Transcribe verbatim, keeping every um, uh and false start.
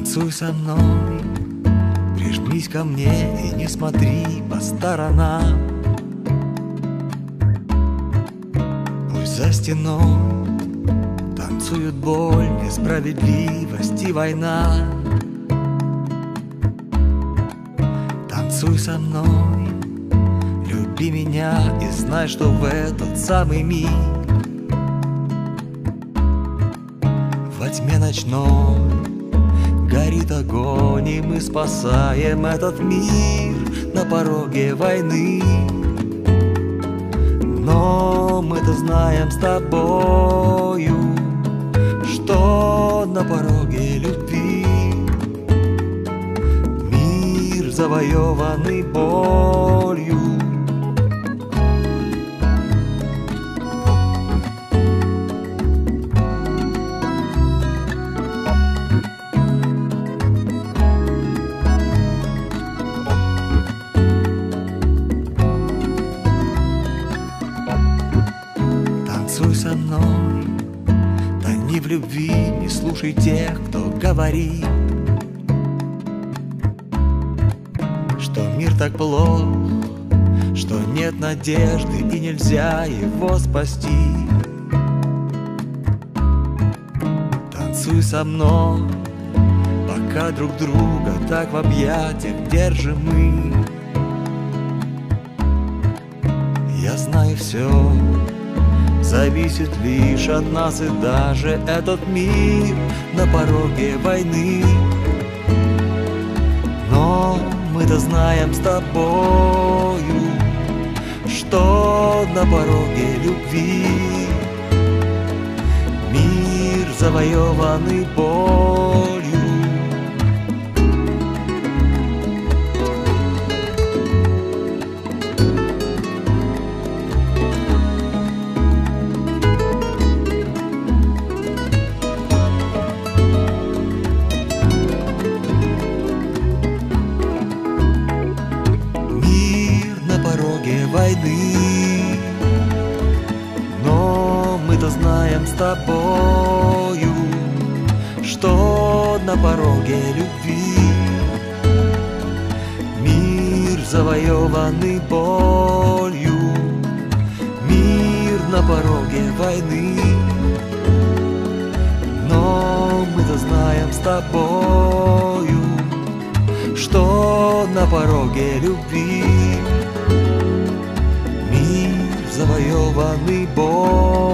Танцуй со мной, прижмись ко мне и не смотри по сторонам. Пусть за стеной танцуют боль, несправедливость и война. Танцуй со мной, люби меня и знай, что в этот самый миг, во тьме ночной горит огонь, и мы спасаем этот мир на пороге войны. Но мы-то знаем с тобою, что на пороге любви мир, завоеванный болью. Танцуй со мной, тони в любви, не слушай тех, кто говорит, что мир так плох, что нет надежды и нельзя его спасти. Танцуй со мной, пока друг друга так в объятиях держим мы. Я знаю, все зависит лишь от нас, и даже этот мир на пороге войны. Но мы-то знаем с тобою, что на пороге любви мир, завоеванный болью. Войны, но мы-то знаем с тобою, что на пороге любви мир, завоеванный болью. Мир на пороге войны, но мы-то знаем с тобою, что на пороге любви завоеванный болью.